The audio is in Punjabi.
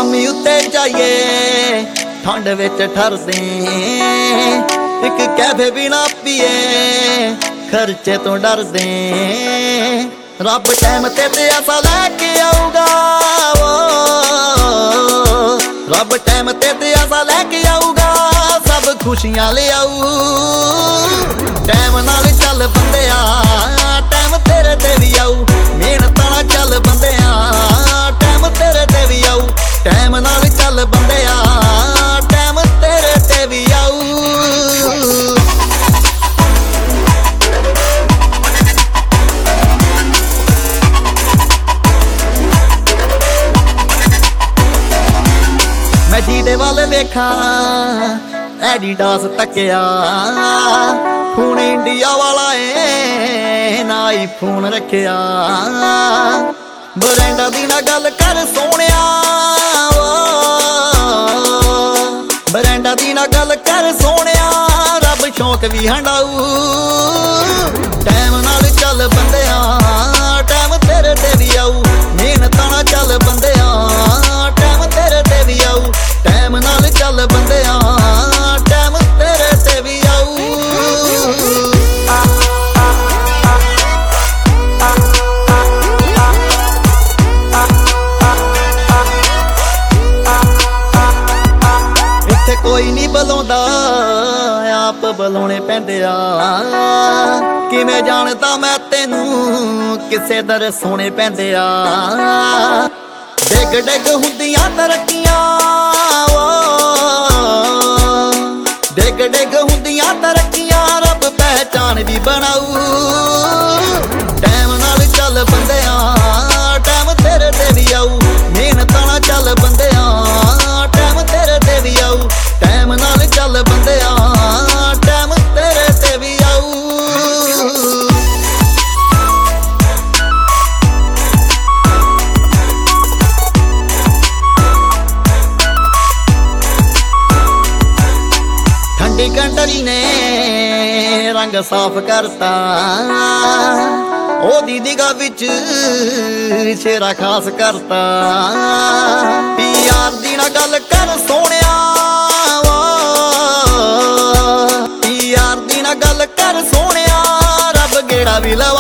ਸ਼ਾਮੀ ਉੱਤੇ ਜਾਈਏ ਠੰਡ ਵਿੱਚ ਠਰਦੇ, ਇੱਕ ਕੈਫੇ ਵੀ ਨਾ ਪੀਏ ਖਰਚੇ ਤੋਂ ਡਰਦੇ। ਰੱਬ ਟਾਈਮ ਤੇ ਆਸਾ ਲੈ ਕੇ ਆਊਗਾ, ਰੱਬ ਟਾਈਮ ਤੇ ਆਸਾ ਲੈ ਕੇ ਆਊਗਾ, ਸਭ ਖੁਸ਼ੀਆਂ ਲਿਆਊ। ਟਾਈਮ ਨਾਲ ਚੱਲ ਬੰਦਿਆ, ਟਾਈਮ ਤੇਰੇ ਤੇ ਵੀ ਆਊ, ਮਿਹਨਤ ਨਾਲ ਚੱਲ ਬੰਦਿਆ, ਟਾਈਮ ਤੇਰੇ ਤੇ ਵੀ ਆਊ। ਟਾਈਮ ਨਾਲ ਚੱਲ ਬੰਦਿਆ, ਟਾਈਮ ਤੇਰੇ ਤੇ ਵੀ ਆਊ। ਮੈਂ ਜਿਹਦੇ ਵੱਲ ਵੇਖਾਂ ਐਡੀਡਾਸ ਤੱਕਿਆ, ਹੁਣ ਇੰਡੀਆ ਵਾਲਾ ਏ ਨਾ ਹੀ ਫੋਨ ਰੱਖਿਆ। ਬਰੈਂਡਾਂ ਦੀ ਨਾ ਗੱਲ ਕਰ ਸੋਹਣਿਆ, ਬਰੈਂਡਾਂ ਦੀ ਨਾ ਗੱਲ ਕਰ ਸੋਹਣਿਆ, ਰੱਬ ਸ਼ੌਕ ਵੀ ਹੰਡਾਊ। ਟਾਈਮ ਨਾਲ ਚੱਲ ਬੰਦਿਆ, ਟਾਈਮ ਤੇਰੇ ਤੇ ਵੀ ਆਊ, ਮਿਹਨਤ ਨਾਲ ਚੱਲ ਬੰਦਿਆ, ਟਾਈਮ ਤੇਰੇ ਤੇ ਵੀ ਆਊ। ਟਾਈਮ ਨਾਲ ਚੱਲ ਬੰਦਿਆ, ਟਾਈਮ ਤੇਰੇ ਤੇ ਵੀ ਆਊ। ਇੱਥੇ ਕੋਈ ਨਹੀਂ ਬੁਲਾਉਂਦਾ, ਆਪ ਬੁਲਾਉਣੇ ਪੈਂਦੇ ਆ। ਕਿਵੇਂ ਜਾਣਦਾ ਮੈਂ ਤੈਨੂੰ, ਕਿਸੇ ਦਰ ਸੋਹਣੇ ਪੈਂਦੇ ਆ। ਡਿੱਗ ਡਿੱਗ ਹੁੰਦੀਆਂ ਤਰੱਕੀਆਂ, ਡਿੱਗ ਡਿੱਗ ਹੁੰਦੀਆਂ ਤਰੱਕੀਆਂ, ਰੱਬ ਪਹਿਚਾਨ ਵੀ ਬਣਾਊ। ਟਾਈਮ ਨਾਲ ਚੱਲ ਬੰਦਿਆ, ਟਾਈਮ ਤੇਰੇ ਤੇ ਵੀ ਆਊ, ਮਿਹਨਤ ਨਾਲ ਚੱਲ ਬੰਦਿਆ, ਟਾਈਮ ਤੇਰੇ ਤੇ ਵੀ ਆਊ। ਟਾਈਮ ਨਾਲ ਚੱਲ ਬੰਦਿਆ, ਟਾਈਮ ਤੇਰੇ ਤੇ ਵੀ ਆਊ। ਠੰਡੀ ਕੰਟਰੀ ਨੇ ਰੰਗ ਸਾਫ਼ ਕਰਤਾ, ਉਹਦੀ ਨਿਗਾਹ ਵਿੱਚ ਸ਼ੇਰਾ ਖਾਸ ਕਰਤਾ। ਯਾਰ ਦੀ ਨਾ ਗੱਲ ਕਰ ਸੋਹਣਿਆ, ਯਾਰ ਦੀ ਨਾ ਗੱਲ ਕਰ ਸੋਹਣਿਆ, ਰੱਬ ਗੇੜਾ ਵੀ ਲਾ